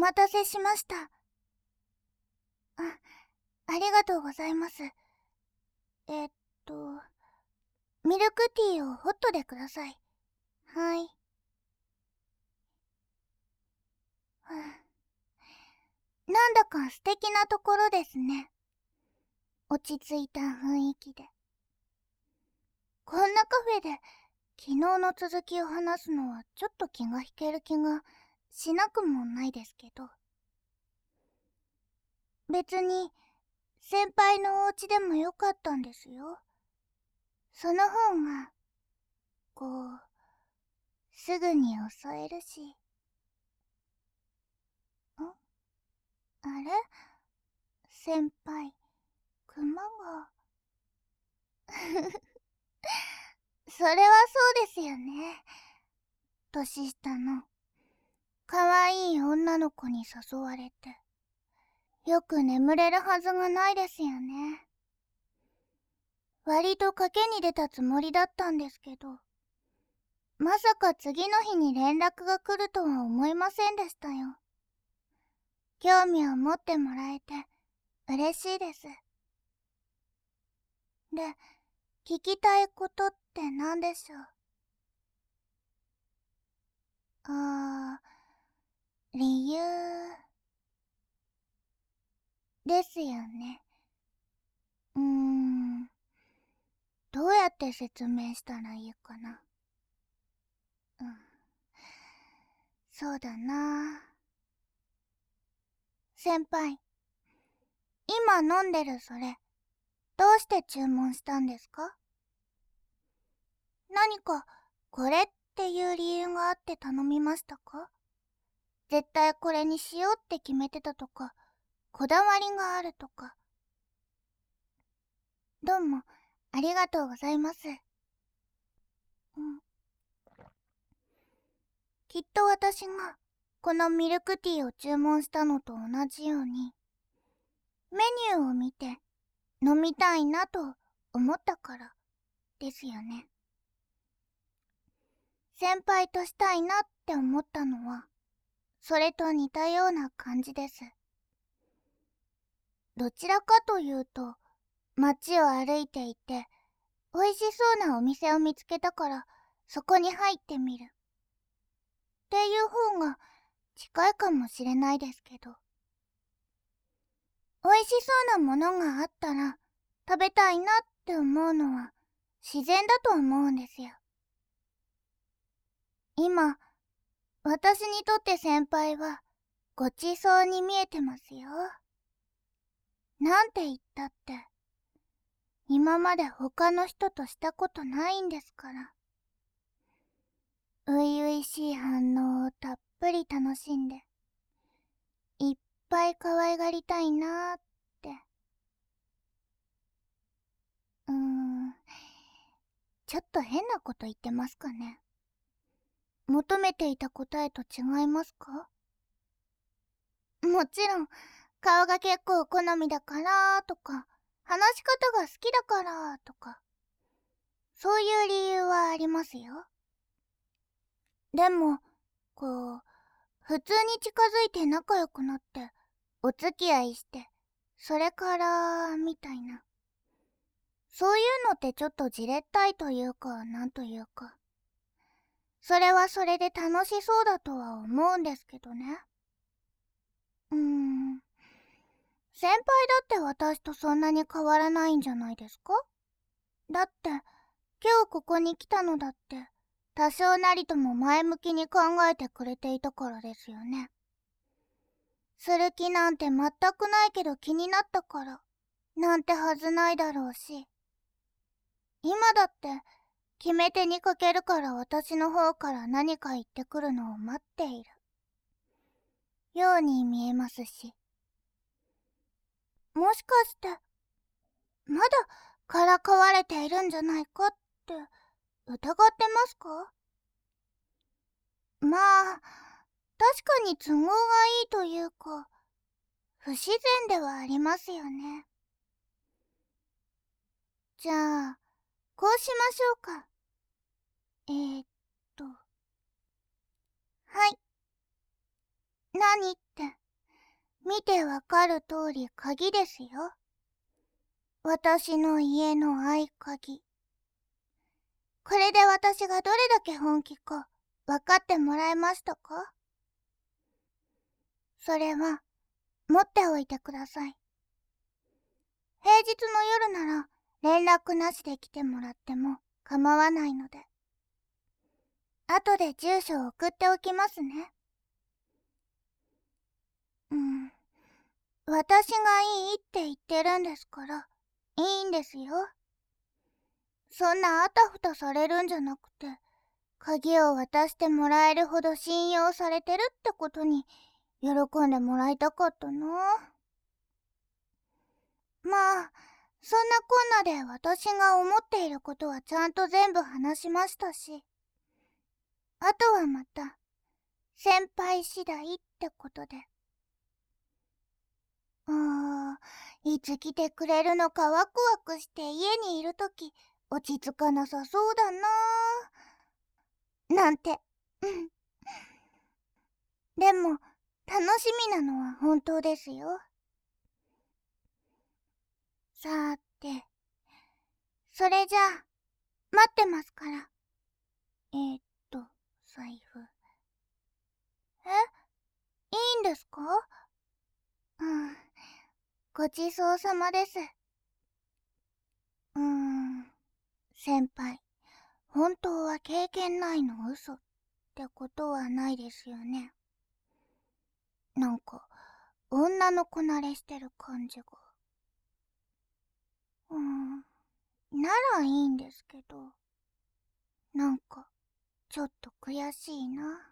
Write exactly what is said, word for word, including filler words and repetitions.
待たせしました。あ、ありがとうございます。えっと、ミルクティーをホットでください。はい。はあ、なんだか素敵なところですね。落ち着いた雰囲気で。こんなカフェで昨日の続きを話すのはちょっと気が引ける気がしなくもないですけど。別に先輩のお家でもよかったんですよ。その方がこうすぐに襲えるし。ん？あれ？先輩、クマがそれはそうですよね。年下の可愛い女の子に誘われてよく眠れるはずがないですよね。割と賭けに出たつもりだったんですけど、まさか次の日に連絡が来るとは思いませんでしたよ。興味を持ってもらえて嬉しいです。で、聞きたいことって何でしょう？あー、理由ですよね。うーん、どうやって説明したらいいかな。うん、そうだな。先輩、今飲んでるそれ、どうして注文したんですか？何かこれっていう理由があって頼みましたか？絶対これにしようって決めてたとか、こだわりがあるとか。どうもありがとうございます。うん、きっと私がこのミルクティーを注文したのと同じように、メニューを見て飲みたいなと思ったからですよね。先輩としたいなって思ったのはそれと似たような感じです。どちらかというと、街を歩いていて美味しそうなお店を見つけたからそこに入ってみるっていう方が近いかもしれないですけど、美味しそうなものがあったら食べたいなって思うのは自然だと思うんですよ。今、私にとって先輩はごちそうに見えてますよ。なんて言ったって今まで他の人としたことないんですから。初々しい反応をたっぷり楽しんでいっぱい可愛がりたいなーって。うーん、ちょっと変なこと言ってますかね。求めていた答えと違いますか？もちろん顔が結構好みだからとか、話し方が好きだからとか、そういう理由はありますよ。でもこう普通に近づいて仲良くなってお付き合いして、それからみたいな、そういうのってちょっとじれったいというか、なんというか、それはそれで楽しそうだとは思うんですけどね。うーん、先輩だって私とそんなに変わらないんじゃないですか？だって今日ここに来たのだって多少なりとも前向きに考えてくれていたからですよね。する気なんて全くないけど気になったからなんてはずないだろうし、今だって決め手にかけるから私の方から何か言ってくるのを待っているように見えますし、もしかしてまだからかわれているんじゃないかって疑ってますか？まあ確かに都合がいいというか不自然ではありますよね。じゃあこうしましょうか。えー、っとはい、 何って、見てわかる通り鍵ですよ。私の家の合鍵。これで私がどれだけ本気か分かってもらえましたか？それは持っておいてください。平日の夜なら連絡なしで来てもらっても構わないので。後で住所を送っておきますね。うん。私がいいって言ってるんですから、いいんですよ。そんなあたふたされるんじゃなくて、鍵を渡してもらえるほど信用されてるってことに喜んでもらいたかったな。まあ、そんなこんなで私が思っていることはちゃんと全部話しましたし、あとはまた先輩次第ってことで。あー、いつ来てくれるのかワクワクして家にいるとき落ち着かなさそうだなーなんて。うんでも楽しみなのは本当ですよ。さーて、それじゃあ待ってますから。えー、っと財布。え、いいんですか？うん、ごちそうさまです。うーん、先輩、本当は経験ないの嘘ってことはないですよね。なんか女の子慣れしてる感じが。うーん、ならいいんですけど、なんかちょっと悔しいな。